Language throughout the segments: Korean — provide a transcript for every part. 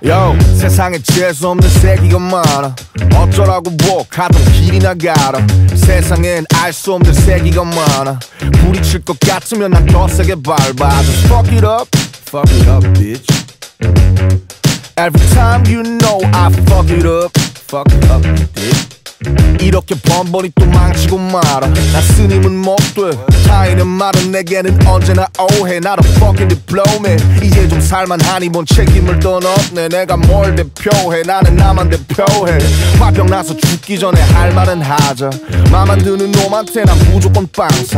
Yo, 세상에 재수없는 새끼가 많아. 어쩌라고 뭐 가던 길이나 가라. 세상엔 알 수 없는 새끼가 많아. 부딪힐 것 같으면 난 더 세게 밟아. Just fuck it up, bitch. Every time you know I fuck it up, bitch. 이렇게 번번이 또 망치고 말아. 나 스님은 못돼 타인의 말은 내게는 언제나 오해. 나도 fucking diploma. 이제 좀 살만하니 뭔 책임을 떠넘네. 내가 뭘 대표해. 나는 나만 대표해. 화병 나서 죽기 전에 할 말은 하자. 맘만 드는 놈한테 난 무조건 빵상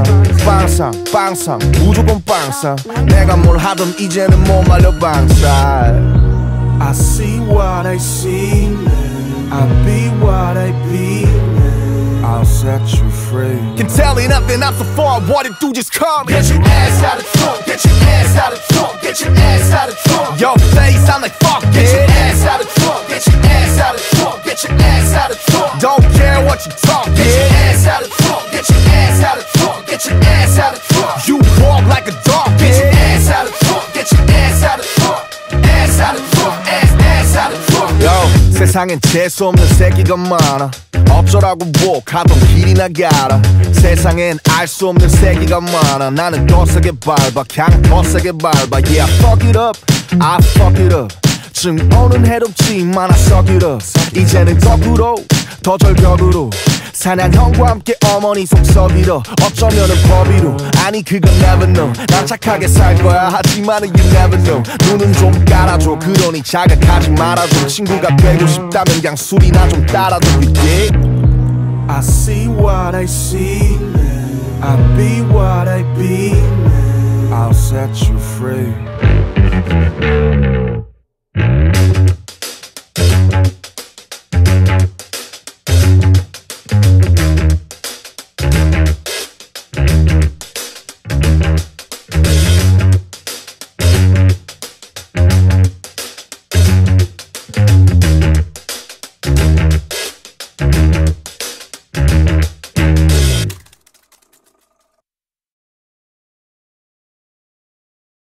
무조건 빵상. 내가 뭘 하든 이제는 못 말려 방살. I see what I see, I be what I be, I'll set you free. Can tell me nothing, I'm so far, what it do, just come. Get your ass out of trunk, get your ass out of trunk, get your ass out of trunk. Your face, I'm like fuck it. Get your ass out of trunk, get your ass out of trunk, get your ass out of trunk. Don't care what you talk, get your ass out of trunk, get your ass out of trunk, get your ass out of trunk. You walk like a dog, get your ass out of trunk, get your ass out of trunk, ass out of trunk, ass out of trunk. Yo, 세상엔 재수없는 새끼가 많아. 어쩌라고 뭐 가던 길이나 가라. 세상엔 알 수 없는 새끼가 많아. 나는 더 세게 밟아, 그냥 더 세게 밟아. Yeah, fuck it up, I fuck it up. 증 오는 해롭지만 I suck it up. 이제는 거꾸로 더 절벽으로 사냥형과 함께 어머니 속썩이러. 어쩌면은 법이로 아니 그건 never know. 난 착하게 살 거야 하지만은 you never know. 눈은 좀 깔아줘 그러니 자극하지 말아줘. 친구가 되고 싶다면 그냥 술이나 좀 따라줘. You dig? I see what I see, I be what I be, I'll set you free.